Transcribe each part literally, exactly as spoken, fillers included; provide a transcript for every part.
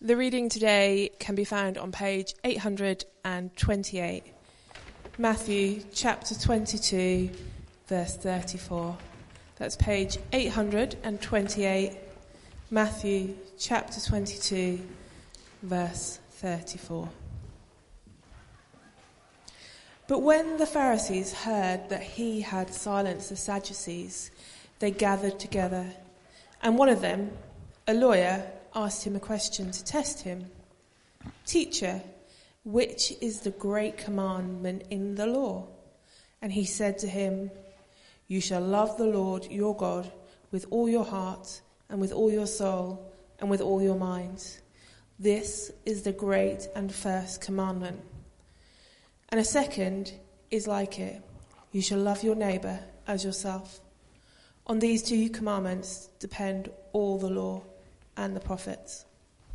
The reading today can be found on page eight hundred twenty-eight, Matthew chapter twenty-two, verse thirty-four. That's page eight hundred twenty-eight, Matthew chapter twenty-two, verse thirty-four. But when the Pharisees heard that he had silenced the Sadducees, they gathered together, and one of them, a lawyer, asked him a question to test him. "Teacher, which is the great commandment in the law?" And he said to him, "You shall love the Lord your God with all your heart and with all your soul and with all your mind. This is the great and first commandment. And a second is like it. You shall love your neighbour as yourself. On these two commandments depend all the law and the prophets."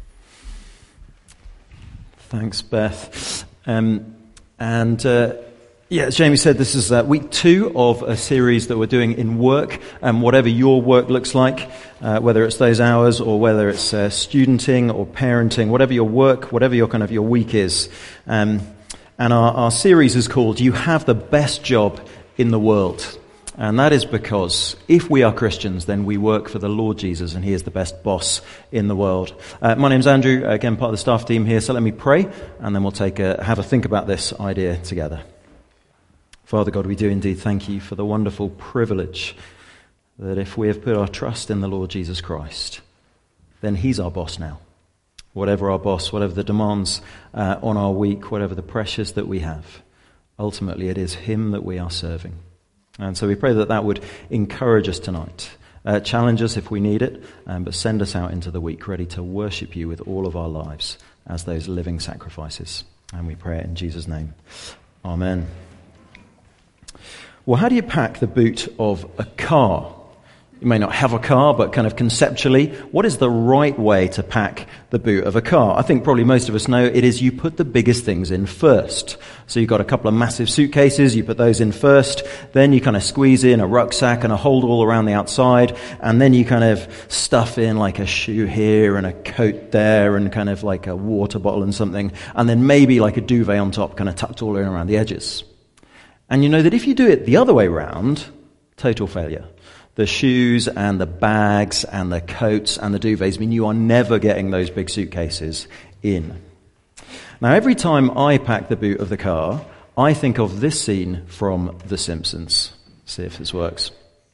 Thanks, Beth. Um, and uh, yeah, as Jamie said, this is uh, week two of a series that we're doing in work, and whatever your work looks like, uh, whether it's those hours or whether it's uh, studenting or parenting, whatever your work, whatever your kind of your week is. Um, and our, our series is called "You Have the Best Job in the World." And that is because if we are Christians, then we work for the Lord Jesus, and he is the best boss in the world. Uh, my name's Andrew, again, part of the staff team here, so let me pray, and then we'll take a, have a think about this idea together. Father God, we do indeed thank you for the wonderful privilege that if we have put our trust in the Lord Jesus Christ, then he's our boss now. Whatever our boss, whatever the demands uh, on our week, whatever the pressures that we have, ultimately it is him that we are serving. And so we pray that that would encourage us tonight, uh, challenge us if we need it, um, but send us out into the week ready to worship you with all of our lives as those living sacrifices. And we pray it in Jesus' name. Amen. Well, how do you pack the boot of a car? You may not have a car, but kind of conceptually, what is the right way to pack the boot of a car? I think probably most of us know it is you put the biggest things in first. So you've got a couple of massive suitcases, you put those in first, then you kind of squeeze in a rucksack and a hold all around the outside, and then you kind of stuff in like a shoe here and a coat there and kind of like a water bottle and something, and then maybe like a duvet on top, kind of tucked all in around the edges. And you know that if you do it the other way round, total failure. The shoes and the bags and the coats and the duvets mean you are never getting those big suitcases in. Now, every time I pack the boot of the car, I think of this scene from The Simpsons. See if this works.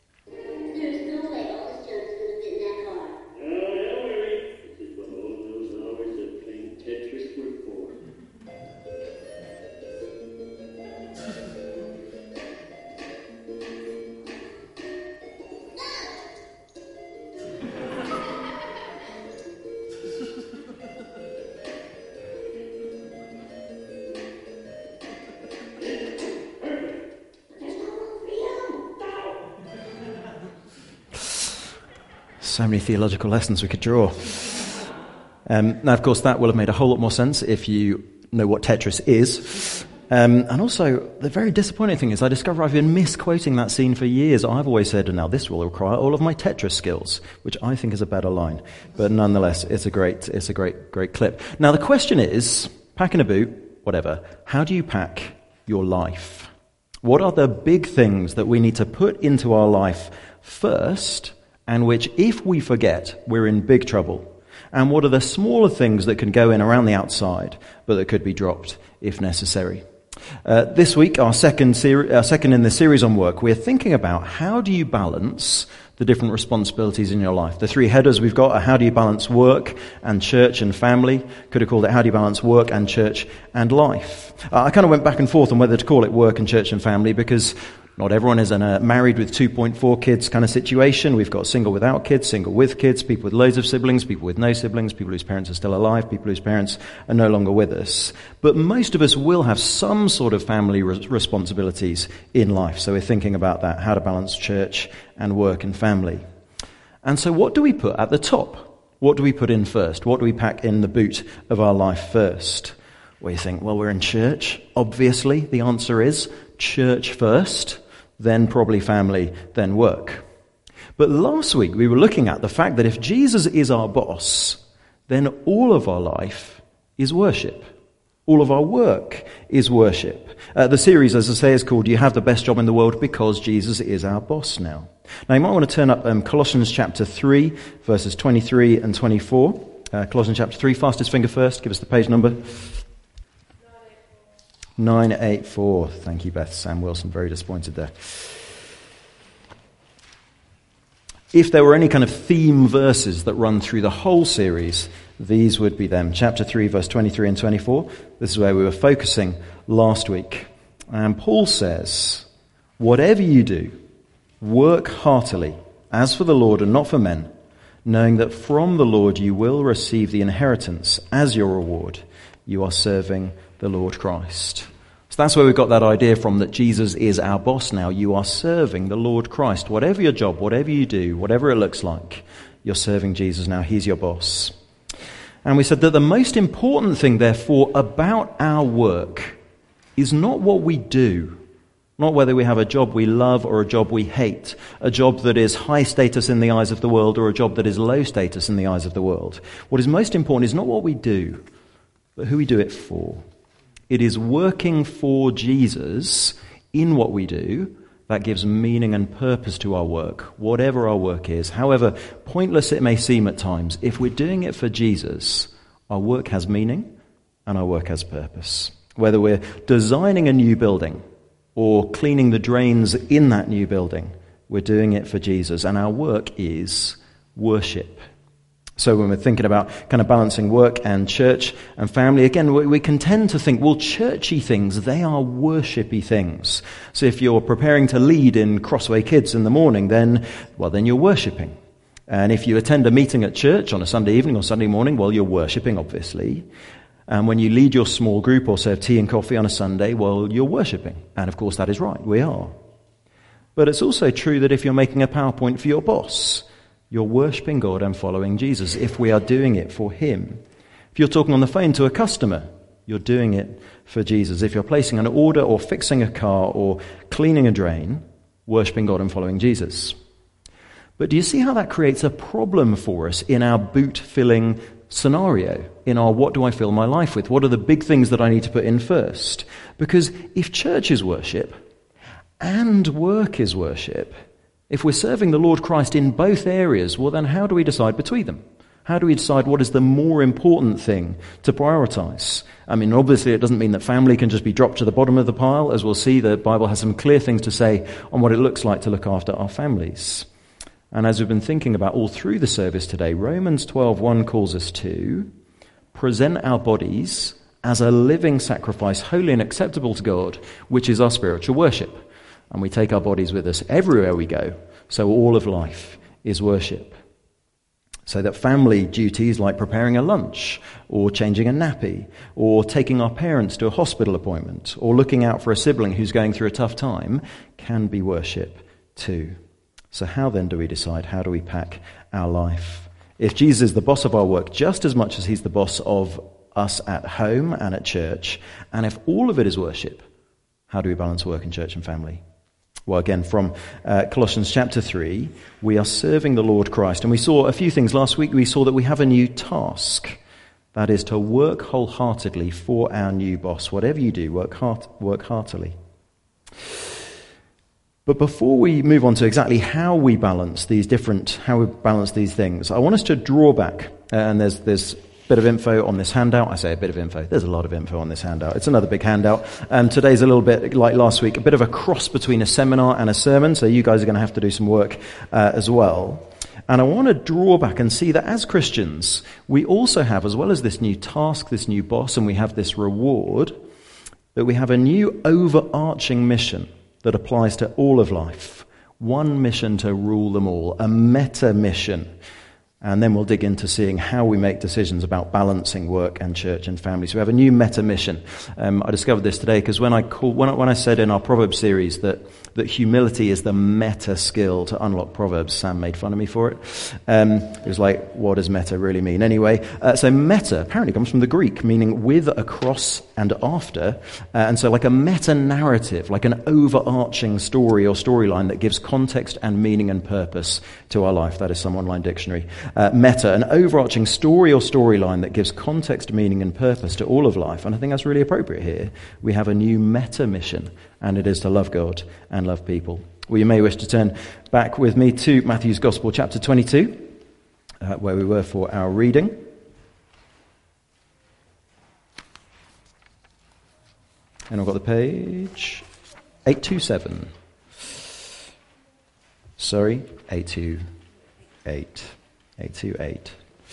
So many theological lessons we could draw. Um, now, of course, that will have made a whole lot more sense if you know what Tetris is. Um, and also, the very disappointing thing is I discover I've been misquoting that scene for years. I've always said, now this will require all of my Tetris skills, which I think is a better line. But nonetheless, it's a great, it's a great, great clip. Now, the question is, packing a boot, whatever, how do you pack your life? What are the big things that we need to put into our life first, and which, if we forget, we're in big trouble? And what are the smaller things that can go in around the outside, but that could be dropped if necessary? Uh, this week, our second, seri- our second in the series on work, we're thinking about how do you balance the different responsibilities in your life. The three headers we've got are how do you balance work and church and family. Could have called it how do you balance work and church and life. Uh, I kind of went back and forth on whether to call it work and church and family because not everyone is in a married with two point four kids kind of situation. We've got single without kids, single with kids, people with loads of siblings, people with no siblings, people whose parents are still alive, people whose parents are no longer with us. But most of us will have some sort of family re- responsibilities in life. So we're thinking about that, how to balance church and work and family. And so what do we put at the top? What do we put in first? What do we pack in the boot of our life first? Well, you think, well, we're in church. Obviously, the answer is church first, then probably family, then work. But last week we were looking at the fact that if Jesus is our boss, then all of our life is worship. All of our work is worship. Uh, the series, as I say, is called You Have the Best Job in the World Because Jesus is Our Boss Now. Now, you might want to turn up um, Colossians chapter three, verses twenty-three and twenty-four. Uh, Colossians chapter three, fastest finger first. Give us the page number. nine eighty-four. Thank you, Beth. Sam Wilson, very disappointed there. If there were any kind of theme verses that run through the whole series, these would be them. Chapter three, verse twenty-three and twenty-four. This is where we were focusing last week. And Paul says, whatever you do, work heartily, as for the Lord and not for men, knowing that from the Lord you will receive the inheritance as your reward. You are serving the Lord Christ. So that's where we've got that idea from, that Jesus is our boss now. You are serving the Lord Christ. Whatever your job, whatever you do, whatever it looks like, you're serving Jesus now. He's your boss. And we said that the most important thing, therefore, about our work is not what we do, not whether we have a job we love or a job we hate, a job that is high status in the eyes of the world or a job that is low status in the eyes of the world. What is most important is not what we do, but who we do it for. It is working for Jesus in what we do that gives meaning and purpose to our work, whatever our work is. However pointless it may seem at times, if we're doing it for Jesus, our work has meaning and our work has purpose. Whether we're designing a new building or cleaning the drains in that new building, we're doing it for Jesus, and our work is worship. So when we're thinking about kind of balancing work and church and family, again, we, we can tend to think, well, churchy things, they are worshipy things. So if you're preparing to lead in Crossway Kids in the morning, then, well, then you're worshipping. And if you attend a meeting at church on a Sunday evening or Sunday morning, well, you're worshipping, obviously. And when you lead your small group or serve tea and coffee on a Sunday, well, you're worshipping. And of course, that is right, we are. But it's also true that if you're making a PowerPoint for your boss, you're worshipping God and following Jesus if we are doing it for him. If you're talking on the phone to a customer, you're doing it for Jesus. If you're placing an order or fixing a car or cleaning a drain, worshipping God and following Jesus. But do you see how that creates a problem for us in our boot-filling scenario, in our what do I fill my life with? What are the big things that I need to put in first? Because if church is worship and work is worship, if we're serving the Lord Christ in both areas, well then how do we decide between them? How do we decide what is the more important thing to prioritize? I mean, obviously it doesn't mean that family can just be dropped to the bottom of the pile. As we'll see, the Bible has some clear things to say on what it looks like to look after our families. And as we've been thinking about all through the service today, Romans twelve one calls us to present our bodies as a living sacrifice, holy and acceptable to God, which is our spiritual worship. And we take our bodies with us everywhere we go. So all of life is worship. So that family duties like preparing a lunch or changing a nappy or taking our parents to a hospital appointment or looking out for a sibling who's going through a tough time can be worship too. So how then do we decide? How do we pack our life? If Jesus is the boss of our work just as much as he's the boss of us at home and at church, and if all of it is worship, how do we balance work and church and family? Well, again, from uh, Colossians chapter three, we are serving the Lord Christ. And we saw a few things last week. We saw that we have a new task. That is to work wholeheartedly for our new boss. Whatever you do, work heart, work heartily. But before we move on to exactly how we balance these different, how we balance these things, I want us to draw back. Uh, and there's there's bit of info on this handout. I say a bit of info. There's a lot of info on this handout. It's another big handout. Um, today's a little bit like last week, a bit of a cross between a seminar and a sermon. So you guys are going to have to do some work uh, as well. And I want to draw back and see that as Christians, we also have, as well as this new task, this new boss, and we have this reward, that we have a new overarching mission that applies to all of life. One mission to rule them all, a meta mission. And then we'll dig into seeing how we make decisions about balancing work and church and family. So we have a new meta mission. Um, I discovered this today because when I call, when I, when I said in our Proverbs series that that humility is the meta skill to unlock Proverbs, Sam made fun of me for it. Um, it was like, what does meta really mean? Anyway, uh, so meta apparently comes from the Greek, meaning with, across, and after. Uh, and so like a meta-narrative, like an overarching story or storyline that gives context and meaning and purpose to our life. That is some online dictionary. Uh, meta, an overarching story or storyline that gives context, meaning, and purpose to all of life. And I think that's really appropriate here. We have a new meta mission, and it is to love God and love people. Well, you may wish to turn back with me to Matthew's Gospel, chapter twenty-two, uh, where we were for our reading. And I've got the page eight twenty-seven. Sorry, eight twenty-eight. eight twenty-eight.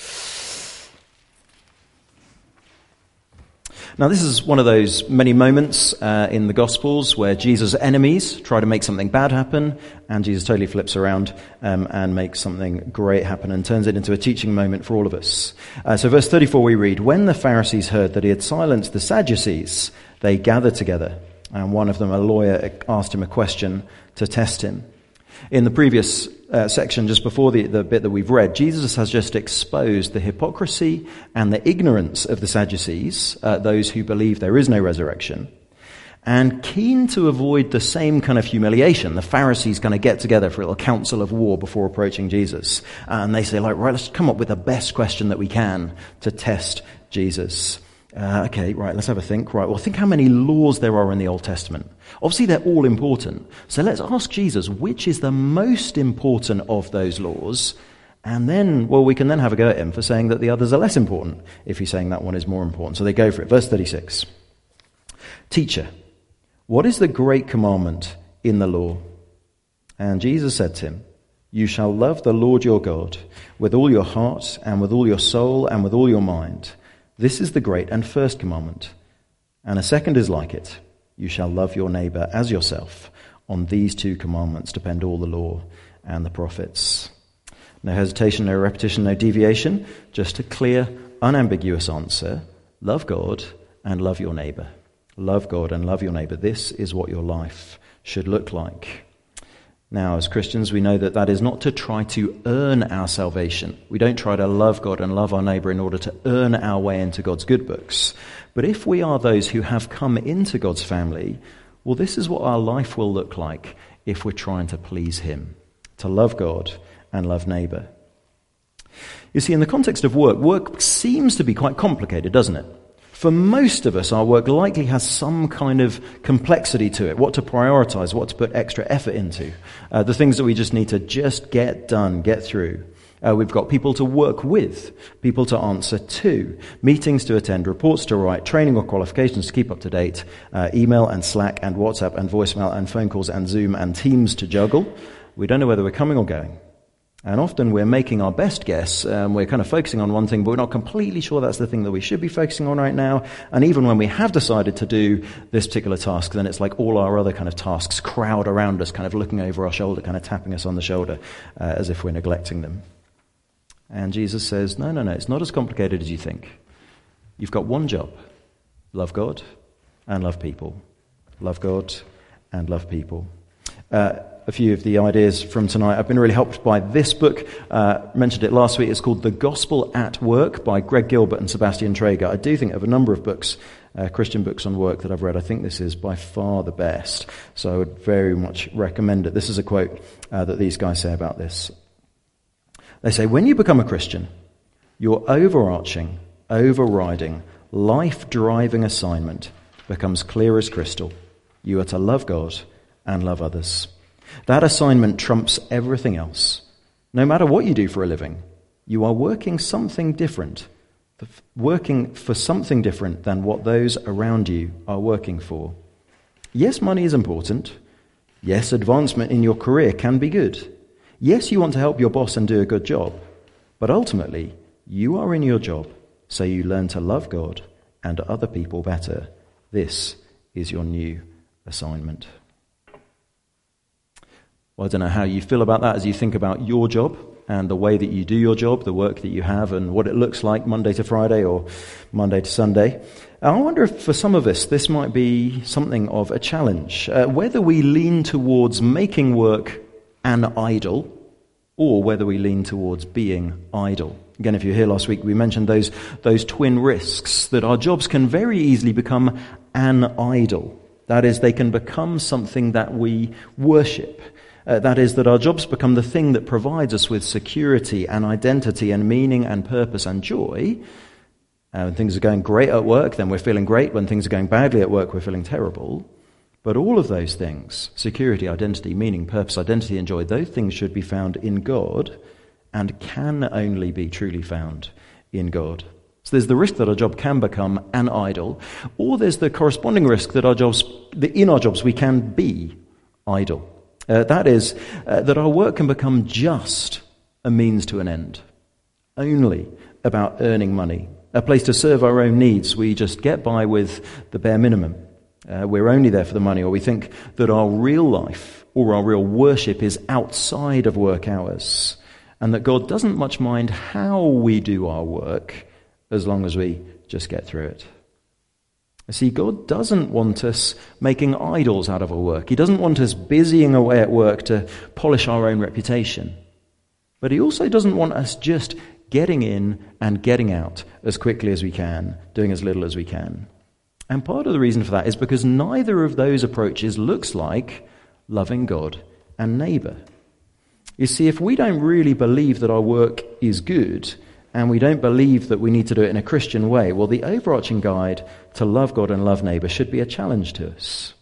Now, this is one of those many moments uh, in the Gospels where Jesus' enemies try to make something bad happen, and Jesus totally flips around um, and makes something great happen and turns it into a teaching moment for all of us. Uh, so verse thirty-four we read, "When the Pharisees heard that he had silenced the Sadducees, they gathered together, and one of them, a lawyer, asked him a question to test him." In the previous uh, section, just before the, the bit that we've read, Jesus has just exposed the hypocrisy and the ignorance of the Sadducees, uh, those who believe there is no resurrection. And keen to avoid the same kind of humiliation, the Pharisees kind of get together for a little council of war before approaching Jesus. And they say, like, right, let's come up with the best question that we can to test Jesus. Uh, okay, right, let's have a think. Right, well, think how many laws there are in the Old Testament. Obviously, they're all important. So let's ask Jesus, which is the most important of those laws? And then, well, we can then have a go at him for saying that the others are less important, if he's saying that one is more important. So they go for it. Verse thirty-six. "Teacher, what is the great commandment in the law?" And Jesus said to him, "You shall love the Lord your God with all your heart and with all your soul and with all your mind. This is the great and first commandment. And a second is like it. You shall love your neighbor as yourself. On these two commandments depend all the law and the prophets." No hesitation, no repetition, no deviation. Just a clear, unambiguous answer. Love God and love your neighbor. Love God and love your neighbor. This is what your life should look like. Now, as Christians, we know that that is not to try to earn our salvation. We don't try to love God and love our neighbour in order to earn our way into God's good books. But if we are those who have come into God's family, well, this is what our life will look like if we're trying to please him, to love God and love neighbour. You see, in the context of work, work seems to be quite complicated, doesn't it? For most of us, our work likely has some kind of complexity to it, what to prioritize, what to put extra effort into, uh, the things that we just need to just get done, get through. Uh, we've got people to work with, people to answer to, meetings to attend, reports to write, training or qualifications to keep up to date, uh, email and Slack and WhatsApp and voicemail and phone calls and Zoom and Teams to juggle. We don't know whether we're coming or going. And often we're making our best guess, um, we're kind of focusing on one thing, but we're not completely sure that's the thing that we should be focusing on right now. And even when we have decided to do this particular task, then it's like all our other kind of tasks crowd around us, kind of looking over our shoulder, kind of tapping us on the shoulder, uh, as if we're neglecting them. And Jesus says, no, no, no, it's not as complicated as you think. You've got one job. Love God and love people. Love God and love people. Uh, a few of the ideas from tonight. I've been really helped by this book. Uh, mentioned it last week. It's called The Gospel at Work by Greg Gilbert and Sebastian Traeger. I do think of a number of books, uh, Christian books on work that I've read. I think this is by far the best. So I would very much recommend it. This is a quote uh, that these guys say about this. They say, when you become a Christian, your overarching, overriding, life-driving assignment becomes clear as crystal. You are to love God and love others. That assignment trumps everything else. No matter what you do for a living, you are working something different, working for something different than what those around you are working for. Yes, money is important. Yes, advancement in your career can be good. Yes, you want to help your boss and do a good job. But ultimately, you are in your job, so you learn to love God and other people better. This is your new assignment. Well, I don't know how you feel about that as you think about your job and the way that you do your job, the work that you have, and what it looks like Monday to Friday or Monday to Sunday. I wonder if for some of us this might be something of a challenge, uh, whether we lean towards making work an idol or whether we lean towards being idle. Again, if you were here last week, we mentioned those, those twin risks, that our jobs can very easily become an idol. That is, they can become something that we worship. Uh, that is, that our jobs become the thing that provides us with security and identity and meaning and purpose and joy. Uh, when things are going great at work, then we're feeling great. When things are going badly at work, we're feeling terrible. But all of those things, security, identity, meaning, purpose, identity, and joy, those things should be found in God and can only be truly found in God. So there's the risk that our job can become an idol, or there's the corresponding risk that our jobs, that in our jobs we can be idle. Uh, that is, uh, that our work can become just a means to an end, only about earning money, a place to serve our own needs. We just get by with the bare minimum. Uh, we're only there for the money, or we think that our real life or our real worship is outside of work hours, and that God doesn't much mind how we do our work as long as we just get through it. See, God doesn't want us making idols out of our work. He doesn't want us busying away at work to polish our own reputation. But he also doesn't want us just getting in and getting out as quickly as we can, doing as little as we can. And part of the reason for that is because neither of those approaches looks like loving God and neighbour. You see, if we don't really believe that our work is good, and we don't believe that we need to do it in a Christian way, well, the overarching guide to love God and love neighbour should be a challenge to us.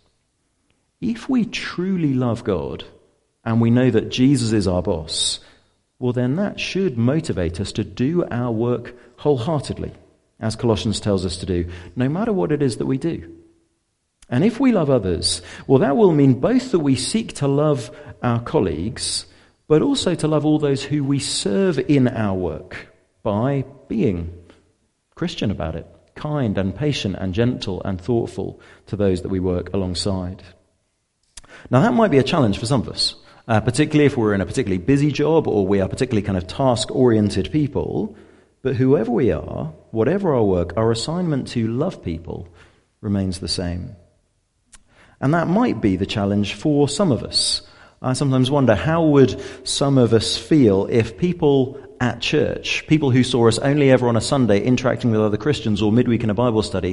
If we truly love God, and we know that Jesus is our boss, well, then that should motivate us to do our work wholeheartedly, as Colossians tells us to do, no matter what it is that we do. And if we love others, well, that will mean both that we seek to love our colleagues, but also to love all those who we serve in our work, by being Christian about it, kind and patient and gentle and thoughtful to those that we work alongside. Now, that might be a challenge for some of us, uh, particularly if we're in a particularly busy job or we are particularly kind of task-oriented people. But whoever we are, whatever our work, our assignment to love people remains the same. And that might be the challenge for some of us. I sometimes wonder, how would some of us feel if people at church, people who saw us only ever on a Sunday interacting with other Christians or midweek in a Bible study,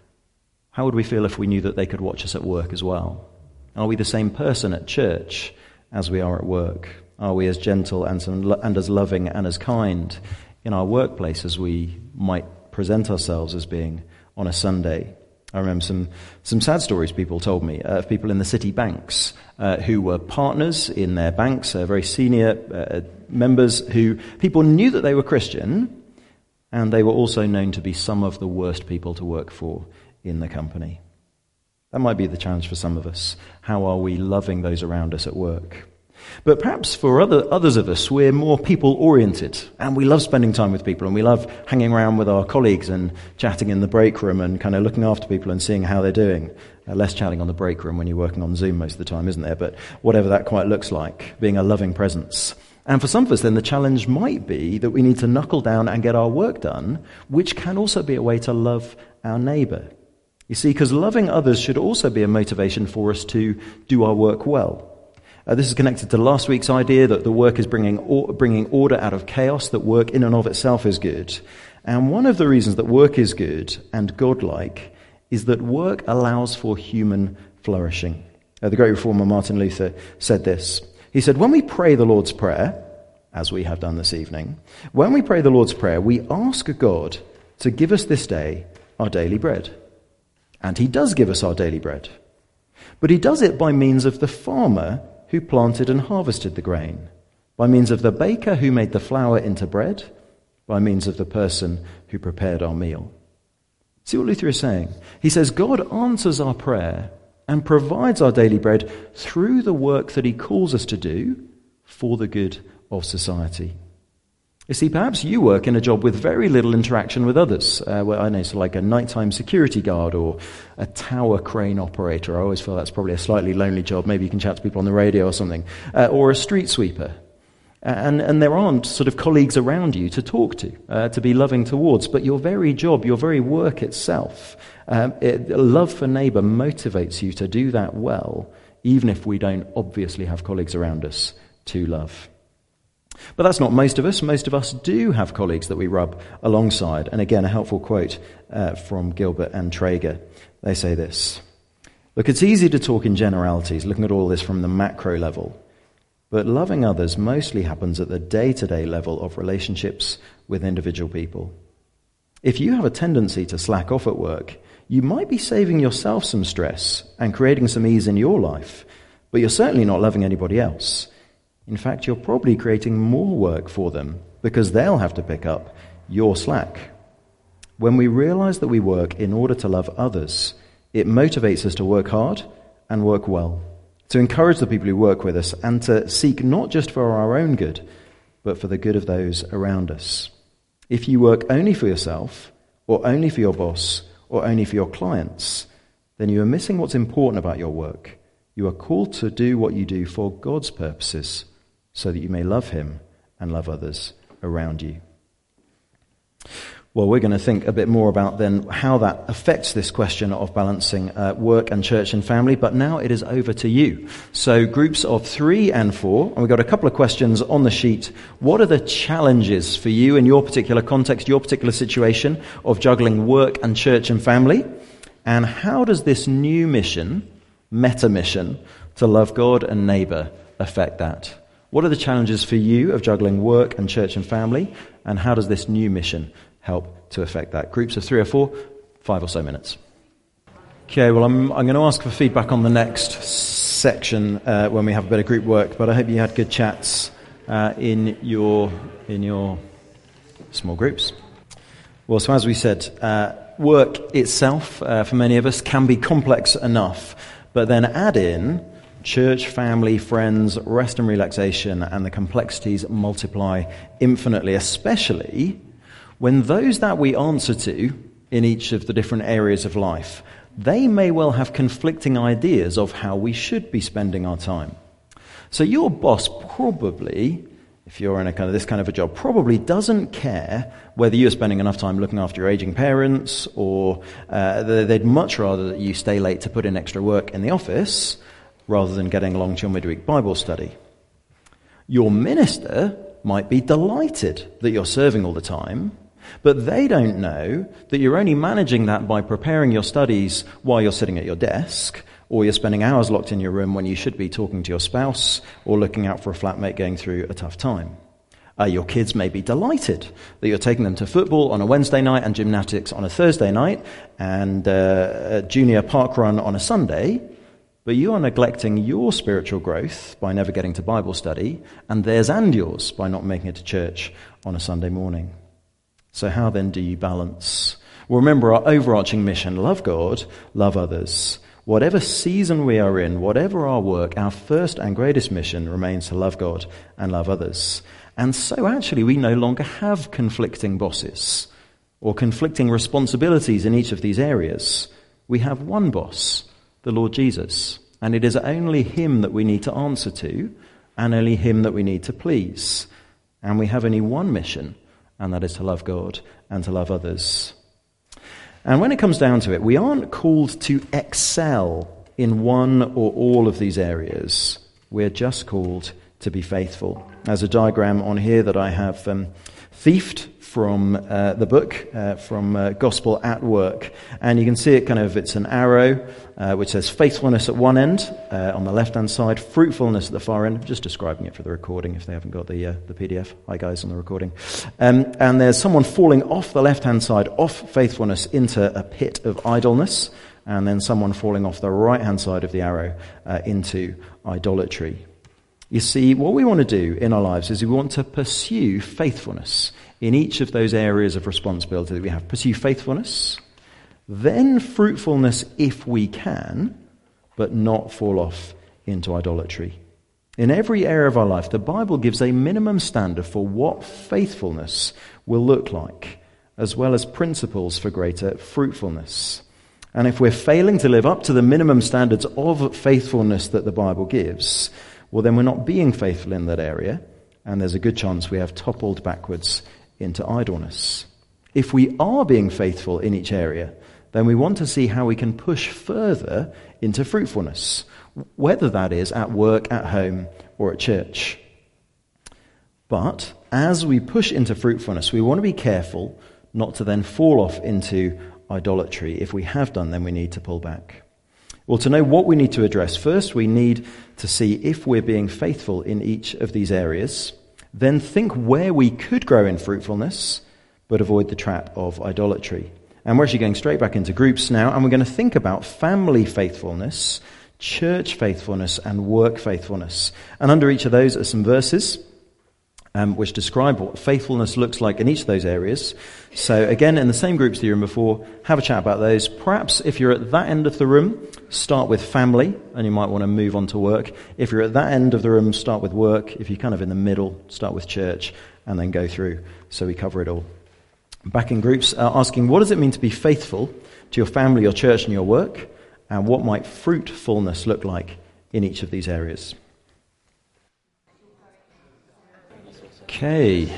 how would we feel if we knew that they could watch us at work as well? Are we the same person at church as we are at work? Are we as gentle and, and as loving and as kind in our workplace as we might present ourselves as being on a Sunday? I remember some, some sad stories people told me uh, of people in the city banks uh, who were partners in their banks, uh, very senior uh, members who people knew that they were Christian, and they were also known to be some of the worst people to work for in the company. That might be the challenge for some of us. How are we loving those around us at work? But perhaps for other others of us, we're more people-oriented, and we love spending time with people, and we love hanging around with our colleagues and chatting in the break room and kind of looking after people and seeing how they're doing. Uh, less chatting on the break room when you're working on Zoom most of the time, isn't there? But whatever that quite looks like, being a loving presence. And for some of us, then, the challenge might be that we need to knuckle down and get our work done, which can also be a way to love our neighbour. You see, because loving others should also be a motivation for us to do our work well. Uh, this is connected to last week's idea that the work is bringing or, bringing order out of chaos, that work in and of itself is good. And one of the reasons that work is good and godlike is that work allows for human flourishing. Uh, the great reformer Martin Luther said this. He said, when we pray the Lord's Prayer, as we have done this evening, when we pray the Lord's Prayer, we ask God to give us this day our daily bread. And he does give us our daily bread. But he does it by means of the farmer who planted and harvested the grain, by means of the baker who made the flour into bread, by means of the person who prepared our meal. See what Luther is saying? He says God answers our prayer and provides our daily bread through the work that he calls us to do for the good of society. You see, perhaps you work in a job with very little interaction with others. Uh, well, I know, so like a nighttime security guard or a tower crane operator. I always feel that's probably a slightly lonely job. Maybe you can chat to people on the radio or something. Uh, or a street sweeper. And, and there aren't sort of colleagues around you to talk to, uh, to be loving towards. But your very job, your very work itself, um, it, love for neighbour motivates you to do that well, even if we don't obviously have colleagues around us to love. But that's not most of us. Most of us do have colleagues that we rub alongside. And again, a helpful quote uh, from Gilbert and Traeger. They say this. Look, it's easy to talk in generalities, looking at all this from the macro level. But loving others mostly happens at the day-to-day level of relationships with individual people. If you have a tendency to slack off at work, you might be saving yourself some stress and creating some ease in your life, but you're certainly not loving anybody else. In fact, you're probably creating more work for them because they'll have to pick up your slack. When we realize that we work in order to love others, it motivates us to work hard and work well, to encourage the people who work with us, and to seek not just for our own good, but for the good of those around us. If you work only for yourself, or only for your boss, or only for your clients, then you are missing what's important about your work. You are called to do what you do for God's purposes, so that you may love him and love others around you. Well, we're going to think a bit more about then how that affects this question of balancing uh, work and church and family, but now it is over to you. So groups of three and four, and we've got a couple of questions on the sheet. What are the challenges for you in your particular context, your particular situation of juggling work and church and family? And how does this new mission, meta mission, to love God and neighbour affect that? What are the challenges for you of juggling work and church and family? And how does this new mission help to affect that? Groups of three or four, five or so minutes. Okay, well, I'm I'm going to ask for feedback on the next section uh, when we have a bit of group work, but I hope you had good chats uh, in your in your small groups. Well, so as we said, uh, work itself, uh, for many of us, can be complex enough, but then add in church, family, friends, rest and relaxation, and the complexities multiply infinitely, especially when those that we answer to in each of the different areas of life, they may well have conflicting ideas of how we should be spending our time. So your boss probably, if you're in a kind of this kind of a job, probably doesn't care whether you're spending enough time looking after your aging parents, or uh, they'd much rather that you stay late to put in extra work in the office rather than getting along to your midweek Bible study. Your minister might be delighted that you're serving all the time, but they don't know that you're only managing that by preparing your studies while you're sitting at your desk, or you're spending hours locked in your room when you should be talking to your spouse or looking out for a flatmate going through a tough time. Uh, your kids may be delighted that you're taking them to football on a Wednesday night and gymnastics on a Thursday night and uh, a junior park run on a Sunday, but you are neglecting your spiritual growth by never getting to Bible study, and theirs and yours by not making it to church on a Sunday morning. So how then do you balance? Well, remember our overarching mission: love God, love others. Whatever season we are in, whatever our work, our first and greatest mission remains to love God and love others. And so actually we no longer have conflicting bosses or conflicting responsibilities in each of these areas. We have one boss, the Lord Jesus, and it is only him that we need to answer to, and only him that we need to please. And we have only one mission, and that is to love God and to love others. And when it comes down to it, we aren't called to excel in one or all of these areas. We're just called to be faithful. There's a diagram on here that I have um, thiefed from uh, the book, uh, from uh, Gospel at Work. And you can see it kind of, it's an arrow uh, which says faithfulness at one end, uh, on the left-hand side, fruitfulness at the far end. I'm just describing it for the recording if they haven't got the uh, the P D F. Hi guys on the recording. Um, and there's someone falling off the left-hand side, off faithfulness, into a pit of idleness, and then someone falling off the right-hand side of the arrow uh, into idolatry. You see, what we want to do in our lives is we want to pursue faithfulness in each of those areas of responsibility that we have. Pursue faithfulness, then fruitfulness if we can, but not fall off into idolatry. In every area of our life, the Bible gives a minimum standard for what faithfulness will look like, as well as principles for greater fruitfulness. And if we're failing to live up to the minimum standards of faithfulness that the Bible gives, well, then we're not being faithful in that area, and there's a good chance we have toppled backwards into idleness. If we are being faithful in each area, then we want to see how we can push further into fruitfulness, whether that is at work, at home, or at church. But as we push into fruitfulness, we want to be careful not to then fall off into idolatry. If we have done, then we need to pull back. Well, to know what we need to address, first we need to see if we're being faithful in each of these areas, then think where we could grow in fruitfulness, but avoid the trap of idolatry. And we're actually going straight back into groups now, and we're going to think about family faithfulness, church faithfulness, and work faithfulness. And under each of those are some verses um, which describe what faithfulness looks like in each of those areas. So again, in the same groups that you're in before, have a chat about those. Perhaps if you're at that end of the room, start with family, and you might want to move on to work. If you're at that end of the room, start with work. If you're kind of in the middle, start with church, and then go through, so we cover it all. Back in groups, uh, asking what does it mean to be faithful to your family, your church, and your work, and what might fruitfulness look like in each of these areas. Okay.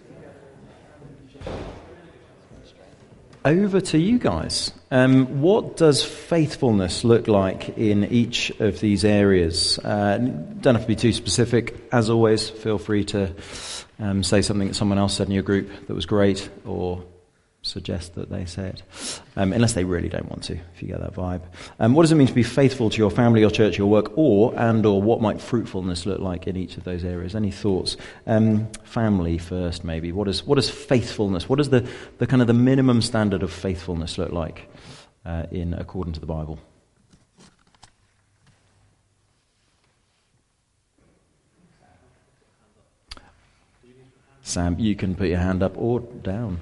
Over to you guys. Um, what does faithfulness look like in each of these areas? Uh, don't have to be too specific. As always, feel free to um, say something that someone else said in your group that was great, or suggest that they say it, um, unless they really don't want to, if you get that vibe. Um, what does it mean to be faithful to your family, your church, your work, or and or what might fruitfulness look like in each of those areas? Any thoughts? Um, family first, maybe. What is what is faithfulness? What does the, the kind of the minimum standard of faithfulness look like uh, in according to the Bible? Sam, you can put your hand up or down.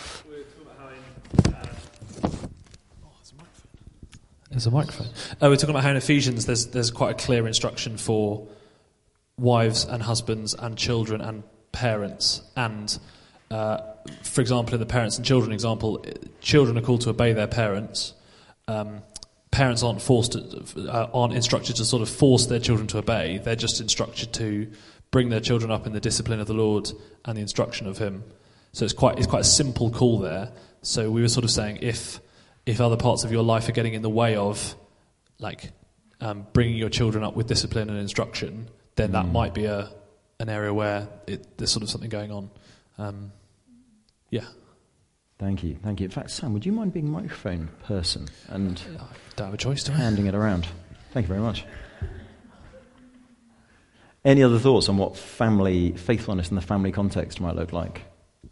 There's a microphone. Uh, we're talking about how in Ephesians there's there's quite a clear instruction for wives and husbands and children and parents. And, uh, for example, in the parents and children example, children are called to obey their parents. Um, parents aren't forced to, uh, aren't instructed to sort of force their children to obey. They're just instructed to bring their children up in the discipline of the Lord and the instruction of Him. So it's quite it's quite a simple call there. So we were sort of saying if. If other parts of your life are getting in the way of, like, um, bringing your children up with discipline and instruction, then that mm. might be a an area where it, there's sort of something going on. Um, yeah. Thank you, thank you. In fact, Sam, would you mind being microphone person and I don't have a choice, do I? handing it around? Thank you very much. Any other thoughts on what family faithfulness in the family context might look like?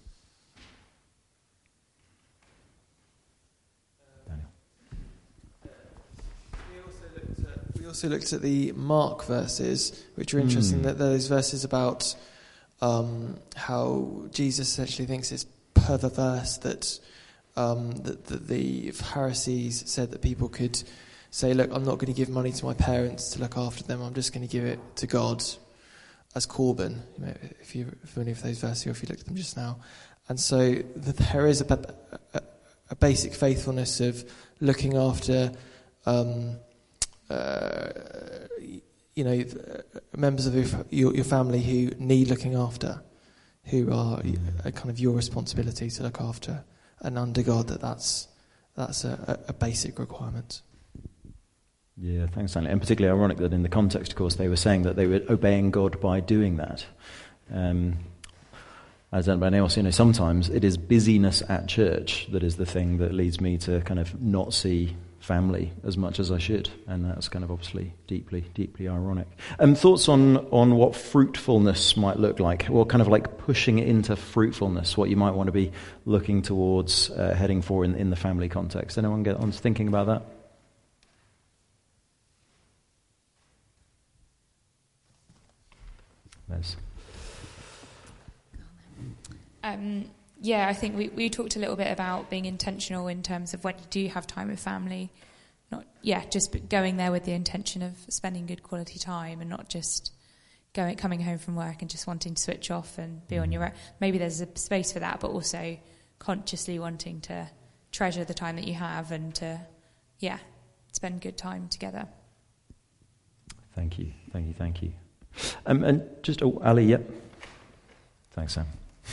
We also looked at the Mark verses, which are interesting, mm. that those verses about um, how Jesus essentially thinks it's perverse that, um, that, that the Pharisees said that people could say, look, I'm not going to give money to my parents to look after them, I'm just going to give it to God as Corban, you know, if you're familiar with those verses or if you looked at them just now. And so there is a, a, a basic faithfulness of looking after um Uh, you know, members of your, your family who need looking after, who are mm. kind of your responsibility to look after, and under God that that's that's a, a basic requirement. Yeah, thanks, Stanley. And particularly ironic that in the context, of course, they were saying that they were obeying God by doing that. Um, as anybody else, you know, sometimes it is busyness at church that is the thing that leads me to kind of not see family as much as I should, and that's kind of obviously deeply, deeply ironic. Um, thoughts on, on what fruitfulness might look like, or kind of like pushing it into fruitfulness, what you might want to be looking towards, uh, heading for in, in the family context. Anyone get on thinking about that? Liz. Um, yeah, I think we, we talked a little bit about being intentional in terms of when you do have time with family. Not yeah, just going there with the intention of spending good quality time and not just going coming home from work and just wanting to switch off and be on your own. Maybe there's a space for that, but also consciously wanting to treasure the time that you have and to, yeah, spend good time together. Thank you, thank you, thank you. Um, and just, oh, Ali, yep. Thanks, Sam.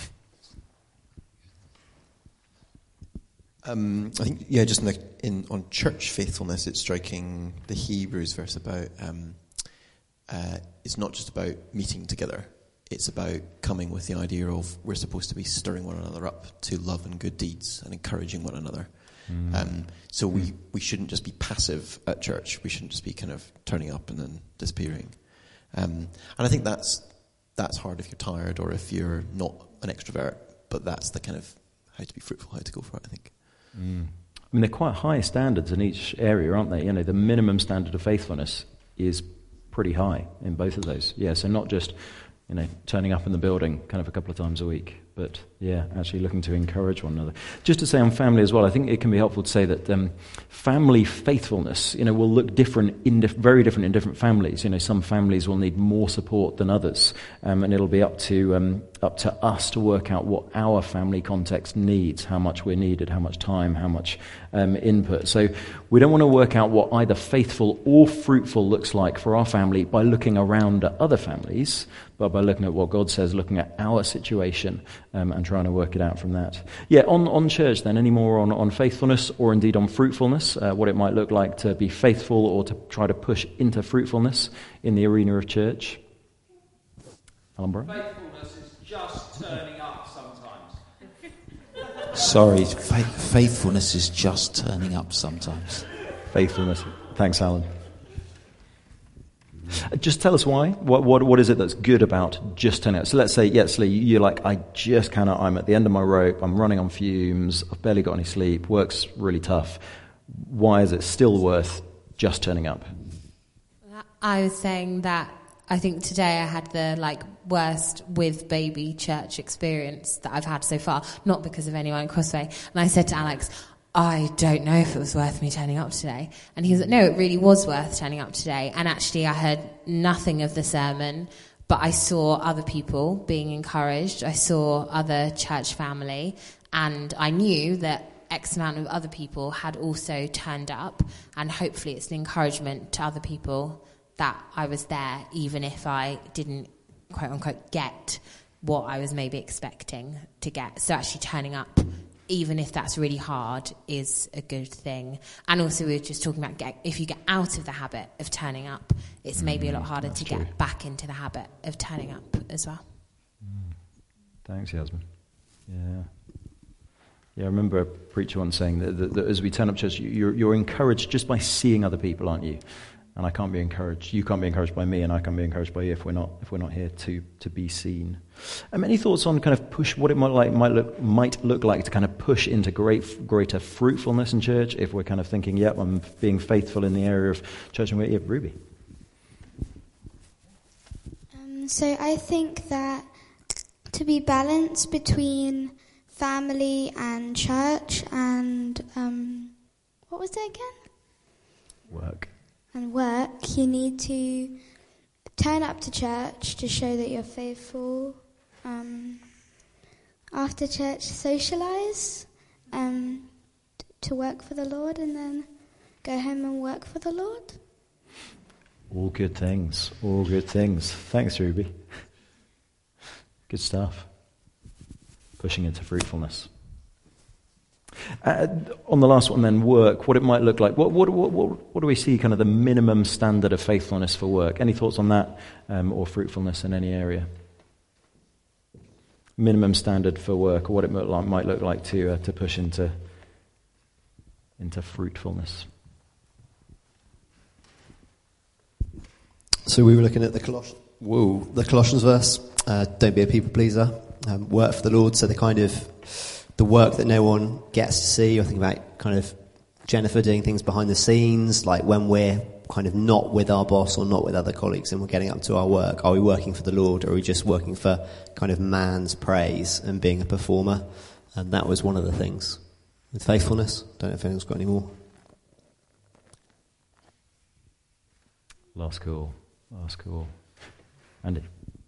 Um, I think, yeah, just in, the, in on church faithfulness, it's striking the Hebrews verse about um, uh, it's not just about meeting together, it's about coming with the idea of we're supposed to be stirring one another up to love and good deeds and encouraging one another. Mm. Um, so we, we shouldn't just be passive at church. We shouldn't just be kind of turning up and then disappearing. Um, and I think that's that's hard if you're tired or if you're not an extrovert. But that's the kind of how to be fruitful, how to go for it, I think. Mm. I mean, they're quite high standards in each area, aren't they? You know, the minimum standard of faithfulness is pretty high in both of those. Yeah, so not just, you know, turning up in the building kind of a couple of times a week, but yeah, actually looking to encourage one another. Just to say on family as well, I think it can be helpful to say that um, family faithfulness, you know, will look different in dif- very different in different families. You know, some families will need more support than others, um, and it'll be up to um, up to us to work out what our family context needs, how much we're needed, how much time, how much um, input. So we don't want to work out what either faithful or fruitful looks like for our family by looking around at other families, but by looking at what God says, looking at our situation, um, and trying to work it out from that. Yeah, on, on church then, any more on, on faithfulness or indeed on fruitfulness, uh, what it might look like to be faithful or to try to push into fruitfulness in the arena of church? Alan Brown? Faithfulness is just turning up sometimes. Sorry, faith, faithfulness is just turning up sometimes. Faithfulness. Thanks, Alan. Just tell us why. What what what is it that's good about just turning up? So let's say, yes, Lee, you're like, I just cannot, I'm at the end of my rope, I'm running on fumes, I've barely got any sleep, work's really tough. Why is it still worth just turning up? I was saying that I think today I had the like worst with baby church experience that I've had so far, not because of anyone at Crossway. And I said to Alex, I don't know if it was worth me turning up today. And he was like, no, it really was worth turning up today. And actually I heard nothing of the sermon, but I saw other people being encouraged. I saw other church family, and I knew that X amount of other people had also turned up, and hopefully it's an encouragement to other people that I was there, even if I didn't, quote unquote, get what I was maybe expecting to get. So actually turning up, even if that's really hard, is a good thing. And also we were just talking about get, if you get out of the habit of turning up, it's maybe mm, a lot harder to true. get back into the habit of turning up as well. Mm. Thanks, Yasmin. Yeah. Yeah, I remember a preacher once saying that, that, that as we turn up church, you're, you're encouraged just by seeing other people, aren't you? And I can't be encouraged. You can't be encouraged by me, and I can't be encouraged by you if we're not if we're not here to to be seen. Um, any thoughts on kind of push what it might like might look might look like to kind of push into great greater fruitfulness in church if we're kind of thinking, yep, I'm being faithful in the area of church and we're yeah, Ruby. Um, so I think that to be balanced between family and church and um, what was it again? Work. And work, you need to turn up to church to show that you're faithful. Um, after church, socialise um, t- to work for the Lord, and then go home and work for the Lord. All good things. All good things. Thanks, Ruby. Good stuff. Pushing into fruitfulness. Uh, on the last one then, work, what it might look like. What, what, what, what, what do we see kind of the minimum standard of faithfulness for work? Any thoughts on that, um, or fruitfulness in any area? Minimum standard for work, or what it might, like, might look like to uh, to push into into fruitfulness. So we were looking at the Colossians, whoa, the Colossians verse. Uh, don't be a people pleaser. Um, work for the Lord. So the kind of the work that no one gets to see. You're thinking about kind of Jennifer doing things behind the scenes, like when we're kind of not with our boss or not with other colleagues and we're getting up to our work. Are we working for the Lord, or are we just working for kind of man's praise and being a performer? And that was one of the things with faithfulness. Don't know if anyone's got any more. Last call. Last call. Andy.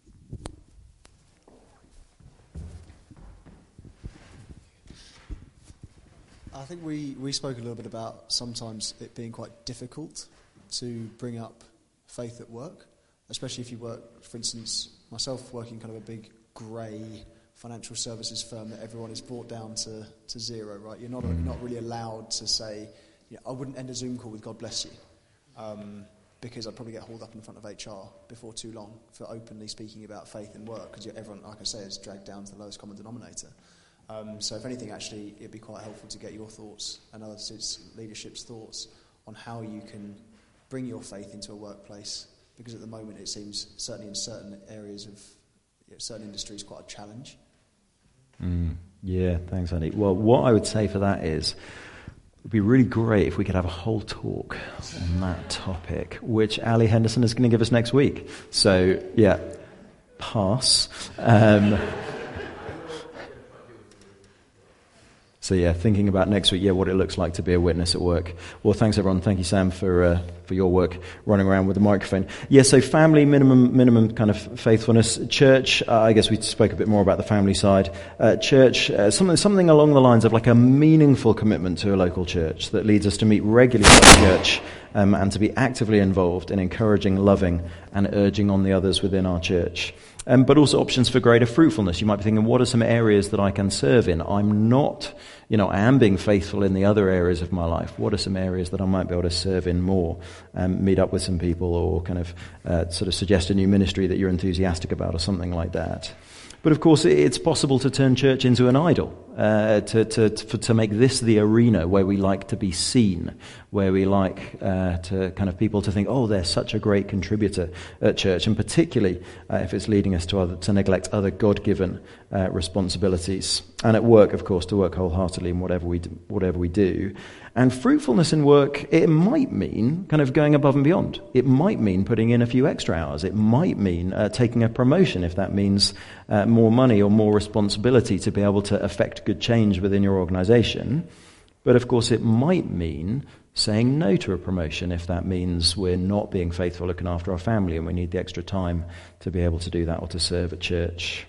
I think we, we spoke a little bit about sometimes it being quite difficult to bring up faith at work, especially if you work, for instance, myself working kind of a big grey financial services firm that everyone is brought down to, to zero, right? You're not mm. you're not really allowed to say, you know, I wouldn't end a Zoom call with God bless you. Um, because I'd probably get hauled up in front of H R before too long for openly speaking about faith in work, because everyone, like I say, is dragged down to the lowest common denominator. Um, so if anything, actually, it'd be quite helpful to get your thoughts and other leadership's thoughts on how you can bring your faith into a workplace, because at the moment it seems, certainly in certain areas of you know, certain industries, quite a challenge. Mm, yeah, thanks, Andy. Well, what I would say for that is, it would be really great if we could have a whole talk on that topic, which Ali Henderson is going to give us next week. So, yeah, pass. Um, So yeah, thinking about next week, yeah, what it looks like to be a witness at work. Well, thanks everyone. Thank you, Sam, for uh, for your work running around with the microphone. Yeah, so family, minimum minimum kind of faithfulness. Church, uh, I guess we spoke a bit more about the family side. Uh, church, uh, something something along the lines of like a meaningful commitment to a local church that leads us to meet regularly at church um, and to be actively involved in encouraging, loving, and urging on the others within our church. Um, but also options for greater fruitfulness. You might be thinking, what are some areas that I can serve in? I'm not, you know, I am being faithful in the other areas of my life. What are some areas that I might be able to serve in more? Um, meet up with some people, or kind of uh, sort of suggest a new ministry that you're enthusiastic about, or something like that. But of course, it's possible to turn church into an idol, uh, to, to, to, to make this the arena where we like to be seen, where we like uh, to kind of people to think, oh, they're such a great contributor at church, and particularly uh, if it's leading us to other, to neglect other God-given uh, responsibilities. And at work, of course, to work wholeheartedly in whatever we do, whatever we do. And fruitfulness in work, it might mean kind of going above and beyond. It might mean putting in a few extra hours. It might mean uh, taking a promotion if that means uh, more money or more responsibility to be able to affect good change within your organisation. But of course, it might mean saying no to a promotion if that means we're not being faithful looking after our family and we need the extra time to be able to do that or to serve at church.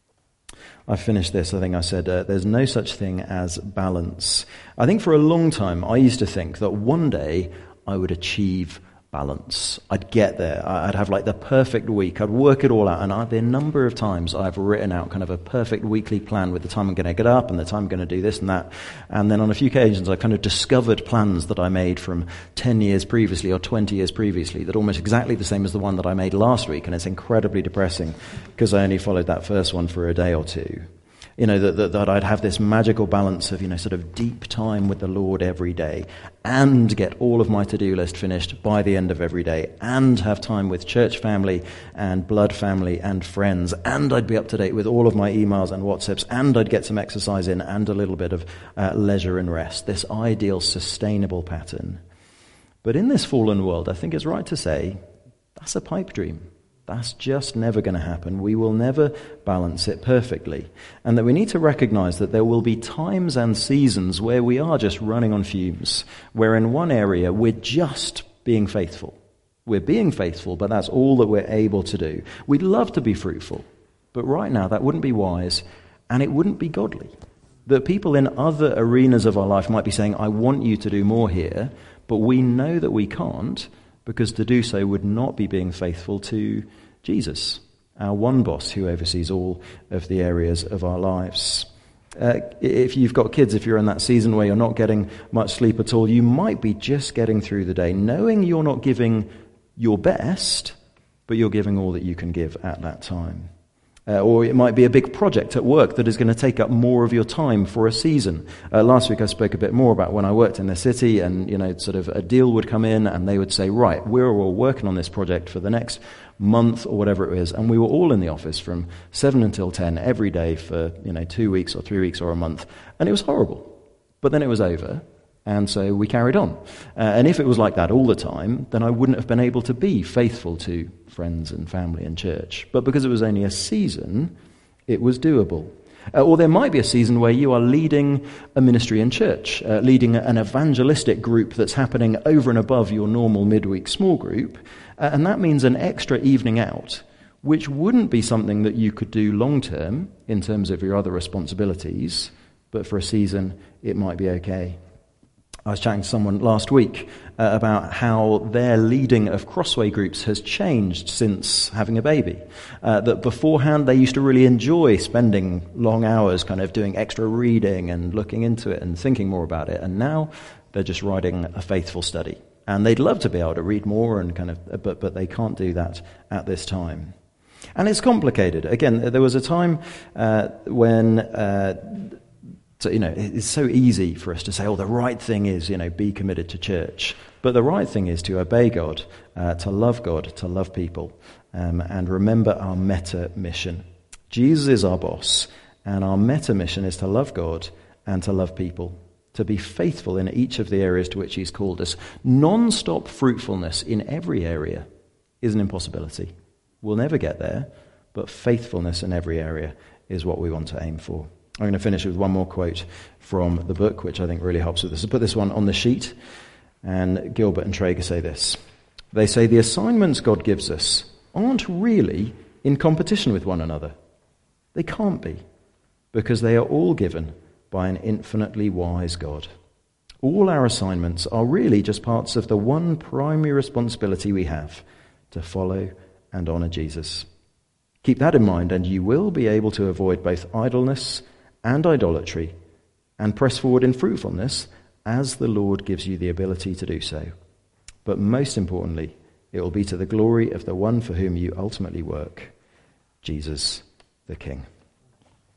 I finished this, I think I said, uh, there's no such thing as balance. I think for a long time, I used to think that one day I would achieve balance. I'd get there. I'd have like the perfect week. I'd work it all out. And I'd, the number of times I've written out kind of a perfect weekly plan with the time I'm going to get up and the time I'm going to do this and that. And then on a few occasions, I kind of discovered plans that I made from ten years previously or twenty years previously that are almost exactly the same as the one that I made last week. And it's incredibly depressing because I only followed that first one for a day or two. You know, that, that, that I'd have this magical balance of, you know, sort of deep time with the Lord every day and get all of my to-do list finished by the end of every day and have time with church family and blood family and friends, and I'd be up to date with all of my emails and WhatsApps, and I'd get some exercise in and a little bit of uh, leisure and rest. This ideal, sustainable pattern. But in this fallen world, I think it's right to say that's a pipe dream. That's just never going to happen. We will never balance it perfectly. And that we need to recognize that there will be times and seasons where we are just running on fumes, where in one area we're just being faithful. We're being faithful, but that's all that we're able to do. We'd love to be fruitful, but right now that wouldn't be wise, and it wouldn't be godly. That people in other arenas of our life might be saying, I want you to do more here, but we know that we can't, because to do so would not be being faithful to Jesus, our one boss who oversees all of the areas of our lives. Uh, if you've got kids, if you're in that season where you're not getting much sleep at all, you might be just getting through the day, knowing you're not giving your best, but you're giving all that you can give at that time. Uh, or it might be a big project at work that is going to take up more of your time for a season. Uh, last week I spoke a bit more about when I worked in the city, and, you know, sort of a deal would come in and they would say, right, we're all working on this project for the next month or whatever it is, and we were all in the office from seven until ten every day for, you know, two weeks or three weeks or a month. And it was horrible. But then it was over. And so we carried on. Uh, and if it was like that all the time, then I wouldn't have been able to be faithful to friends and family and church. But because it was only a season, it was doable. Uh, or there might be a season where you are leading a ministry in church, uh, leading an evangelistic group that's happening over and above your normal midweek small group. Uh, and that means an extra evening out, which wouldn't be something that you could do long term in terms of your other responsibilities. But for a season, it might be okay. I was chatting to someone last week uh, about how their leading of Crossway groups has changed since having a baby. Uh, that beforehand they used to really enjoy spending long hours kind of doing extra reading and looking into it and thinking more about it. And now they're just writing a faithful study. And they'd love to be able to read more, and kind of, but, but they can't do that at this time. And it's complicated. Again, there was a time uh, when, uh, so, you know, it's so easy for us to say, oh, the right thing is, you know, be committed to church. But the right thing is to obey God, uh, to love God, to love people, um, and remember our meta mission. Jesus is our boss, and our meta mission is to love God and to love people, to be faithful in each of the areas to which he's called us. Non-stop fruitfulness in every area is an impossibility. We'll never get there, but faithfulness in every area is what we want to aim for. I'm going to finish with one more quote from the book, which I think really helps with this. I'll put this one on the sheet, and Gilbert and Traeger say this. They say the assignments God gives us aren't really in competition with one another. They can't be, because they are all given by an infinitely wise God. All our assignments are really just parts of the one primary responsibility we have, to follow and honour Jesus. Keep that in mind, and you will be able to avoid both idleness and idolatry, and press forward in fruitfulness as the Lord gives you the ability to do so. But most importantly, it will be to the glory of the one for whom you ultimately work, Jesus the King.